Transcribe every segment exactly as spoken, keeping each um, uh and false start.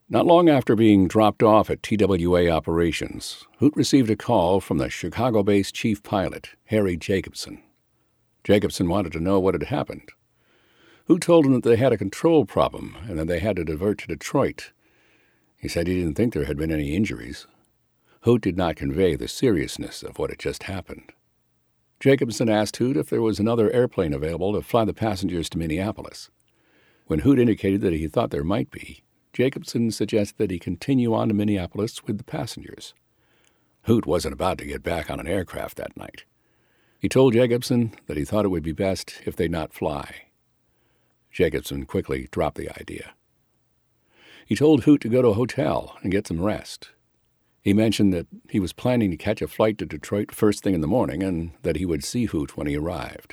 Not long after being dropped off at T W A operations, Hoot received a call from the Chicago-based chief pilot, Harry Jacobson. Jacobson wanted to know what had happened. Hoot told him that they had a control problem and that they had to divert to Detroit. He said he didn't think there had been any injuries. Hoot did not convey the seriousness of what had just happened. Jacobson asked Hoot if there was another airplane available to fly the passengers to Minneapolis. When Hoot indicated that he thought there might be, Jacobson suggested that he continue on to Minneapolis with the passengers. Hoot wasn't about to get back on an aircraft that night. He told Jacobson that he thought it would be best if they not fly. Jacobson quickly dropped the idea. He told Hoot to go to a hotel and get some rest. He mentioned that he was planning to catch a flight to Detroit first thing in the morning and that he would see Hoot when he arrived.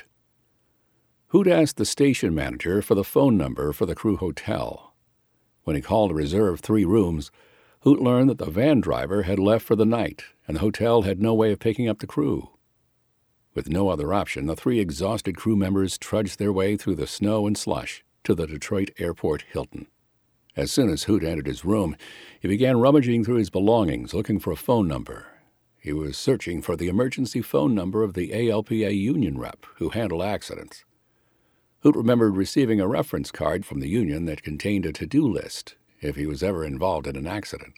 Hoot asked the station manager for the phone number for the crew hotel. When he called to reserve three rooms, Hoot learned that the van driver had left for the night and the hotel had no way of picking up the crew. With no other option, the three exhausted crew members trudged their way through the snow and slush to the Detroit Airport Hilton. As soon as Hoot entered his room, he began rummaging through his belongings, looking for a phone number. He was searching for the emergency phone number of the A L P A union rep who handled accidents. Hoot remembered receiving a reference card from the union that contained a to-do list if he was ever involved in an accident.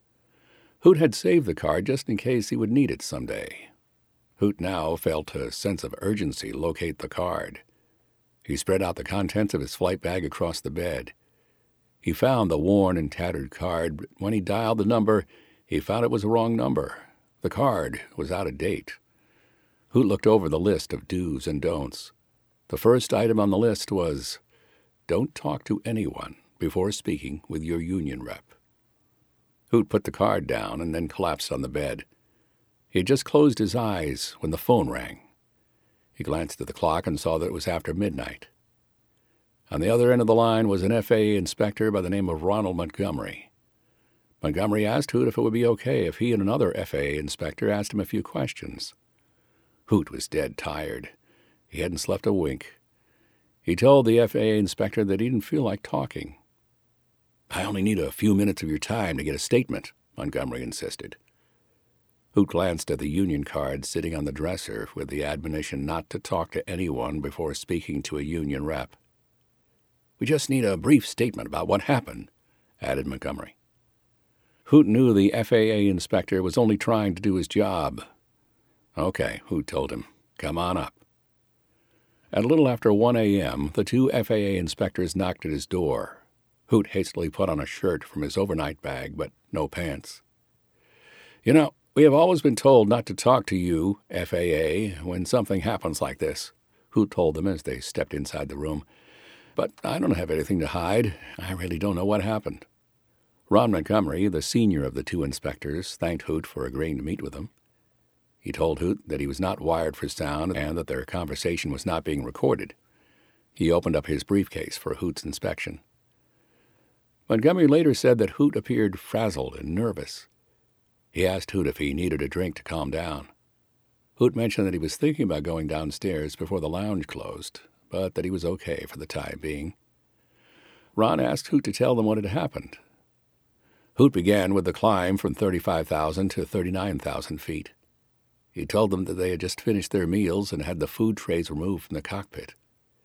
Hoot had saved the card just in case he would need it someday. Hoot now felt a sense of urgency to locate the card. He spread out the contents of his flight bag across the bed. He found the worn and tattered card, but when he dialed the number, he found it was the wrong number. The card was out of date. Hoot looked over the list of do's and don'ts. The first item on the list was, "Don't talk to anyone before speaking with your union rep." Hoot put the card down and then collapsed on the bed. He had just closed his eyes when the phone rang. He glanced at the clock and saw that it was after midnight. On the other end of the line was an F A A inspector by the name of Ronald Montgomery. Montgomery asked Hoot if it would be okay if he and another F A A inspector asked him a few questions. Hoot was dead tired. He hadn't slept a wink. He told the F A A inspector that he didn't feel like talking. "I only need a few minutes of your time to get a statement," Montgomery insisted. Hoot glanced at the union card sitting on the dresser with the admonition not to talk to anyone before speaking to a union rep. "We just need a brief statement about what happened," added Montgomery. Hoot knew the F A A inspector was only trying to do his job. "Okay," Hoot told him. "Come on up." At a little after one a.m., the two F A A inspectors knocked at his door. Hoot hastily put on a shirt from his overnight bag, but no pants. "You know, we have always been told not to talk to you, F A A, when something happens like this," Hoot told them as they stepped inside the room. "But I don't have anything to hide. I really don't know what happened." Ron Montgomery, the senior of the two inspectors, thanked Hoot for agreeing to meet with him. He told Hoot that he was not wired for sound and that their conversation was not being recorded. He opened up his briefcase for Hoot's inspection. Montgomery later said that Hoot appeared frazzled and nervous. He asked Hoot if he needed a drink to calm down. Hoot mentioned that he was thinking about going downstairs before the lounge closed, but that he was okay for the time being. Ron asked Hoot to tell them what had happened. Hoot began with the climb from thirty-five thousand to thirty-nine thousand feet. He told them that they had just finished their meals and had the food trays removed from the cockpit.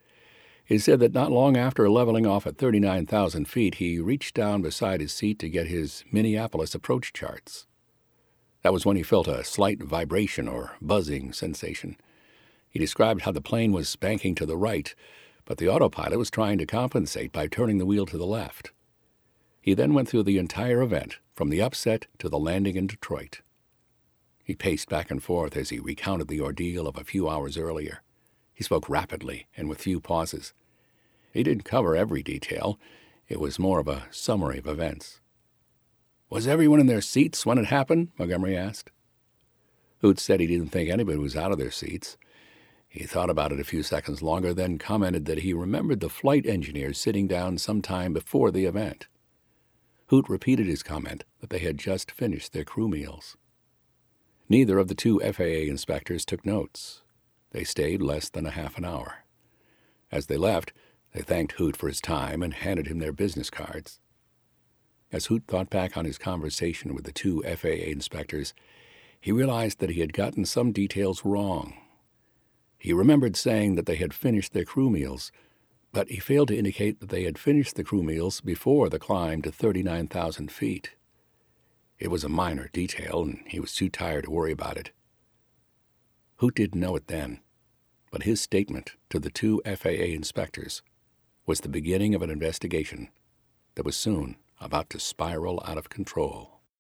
He said that not long after leveling off at thirty-nine thousand feet, he reached down beside his seat to get his Minneapolis approach charts. That was when he felt a slight vibration or buzzing sensation. He described how the plane was banking to the right, but the autopilot was trying to compensate by turning the wheel to the left. He then went through the entire event, from the upset to the landing in Detroit. He paced back and forth as he recounted the ordeal of a few hours earlier. He spoke rapidly and with few pauses. He didn't cover every detail. It was more of a summary of events. "Was everyone in their seats when it happened?" Montgomery asked. Hoot said he didn't think anybody was out of their seats. He thought about it a few seconds longer, then commented that he remembered the flight engineers sitting down some time before the event. Hoot repeated his comment that they had just finished their crew meals. Neither of the two F A A inspectors took notes. They stayed less than a half an hour. As they left, they thanked Hoot for his time and handed him their business cards. As Hoot thought back on his conversation with the two F A A inspectors, he realized that he had gotten some details wrong. He remembered saying that they had finished their crew meals, but he failed to indicate that they had finished the crew meals before the climb to thirty-nine thousand feet. It was a minor detail, and he was too tired to worry about it. Hoot didn't know it then, but his statement to the two F A A inspectors was the beginning of an investigation that was soon about to spiral out of control.